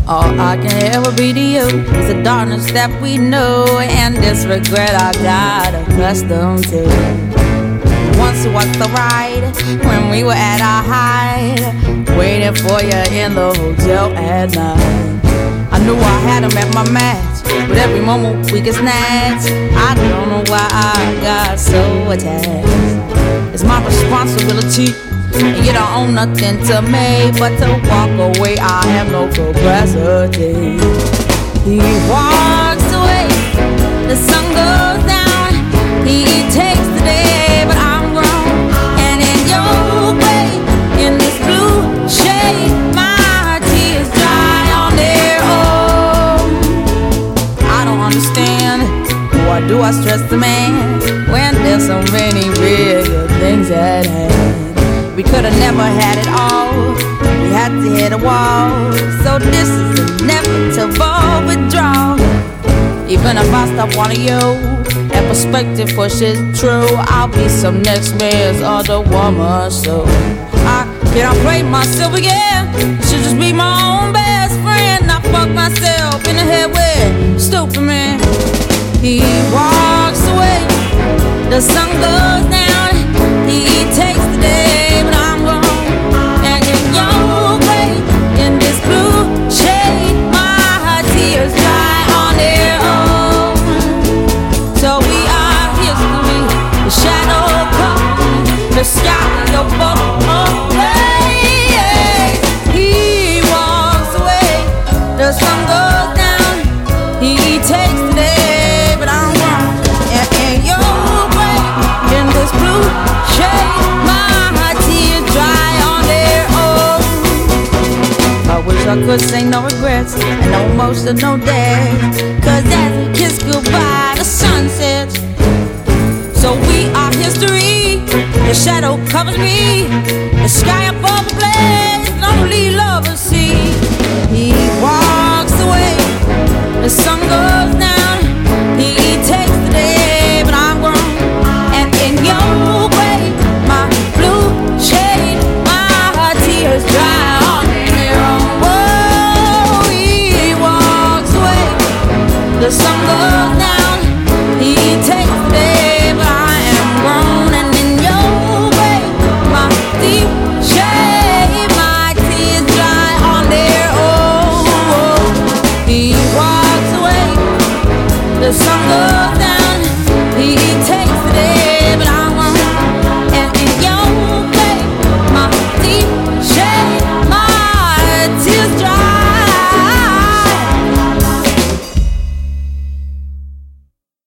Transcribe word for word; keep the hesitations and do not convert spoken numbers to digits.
All I can ever be to you is the darkness that we know, and this regret I got accustomed to. Once was the ride when we were at our height, waiting for you in the hotel at night. I knew I had him at my match, but every moment we get snatched. I don't know why I got so attached. It's my responsibility, and you don't own nothing to me but to walk away. I have no capacity. He walks away, the sun goes down. He takes the day, but I'm grown. And in your way, in this blue shade, my tears dry on their own. I don't understand, why do I stress the man when there's so many real things at hand? We could've never had it all, we had to hit a wall. So this is inevitable withdrawal. Even if I stop wanting you, that perspective pushes true. I'll be some next man's other woman, so I can't play myself again. I should just be my own best friend. I fuck myself in the head with stupid man. He walks away, the sun goes down. He takes the day, but I'm gone. And in your way, in this blue shade, my tears dry on their own. So we are history, the shadow comes, the sky your boat away. He walks away, the sun goes down. He takes the day, but I'm gone. And in your way, in this blue shade, my tears dry on their own. I wish I could say no regrets and no emotional days, cause as we kiss goodbye, the sun sets. So we are history, the shadow covers me, the sky above the blaze, lonely lovers see.